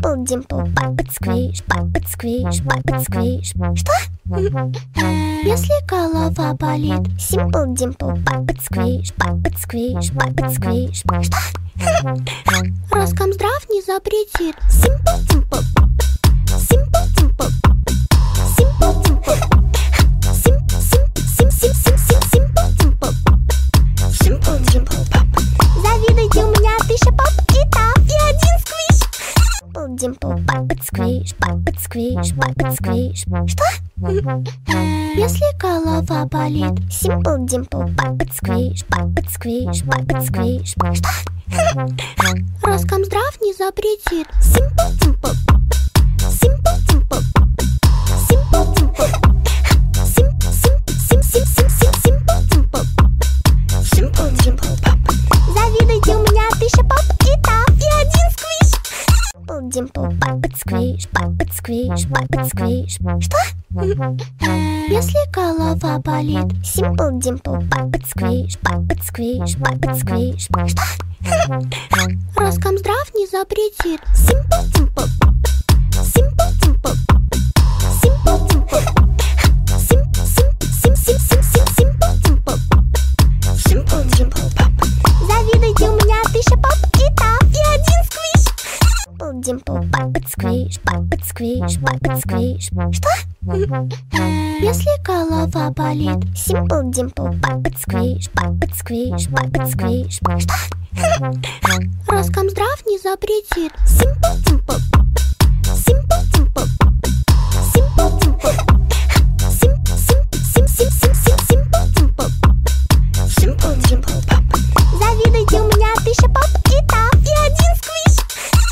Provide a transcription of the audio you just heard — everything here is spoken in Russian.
Simple Dimple, Puppet Squish, Puppet Squish, Puppet Squish. Что? Если голова болит. Simple Dimple, Puppet Squish, Puppet Squish, Puppet Squish. Что? Роскомздрав не запретит. Simple Dimple, Simple Dimple, Simple Dimple, Simple Dimple, Simple Dimple, завидуйте, у меня 1000 поп и тап, и 1 сквиш. Simple Dimple, Puppet Squish, Puppet Squish, Puppet Squish. Что? Если голова болит. Simple Dimple, Puppet Squish, Puppet Squish, Puppet Squish. Что? Роскомздрав не запретит. Simple Dimple, Simple Dimple, Simple Dimple, Simple Dimple, Simple Dimple, завидуйте, у меня 1000 поп и тап, и 1 сквиш. Simple Dimple, Puppet Squish, Puppet Squish, Puppet Squish. Что? Если голова болит. Simple Dimple, Puppet Squish, Puppet Squish, Puppet Squish. Что? Роскомздрав не запретит. Simple Dimple, Simple Dimple, Simple Dimple, Simple Dimple, Simple Dimple, завидуйте, у меня 1000 поп и тап, и 1 сквиш. Simple Dimple, Puppet Squish, Puppet Squish, Puppet Squish. Что? Если голова болит. Simple Dimple, Puppet Squish, Puppet Squish, Puppet Squish. Что? Роскомздрав не запретит. Simple Dimple,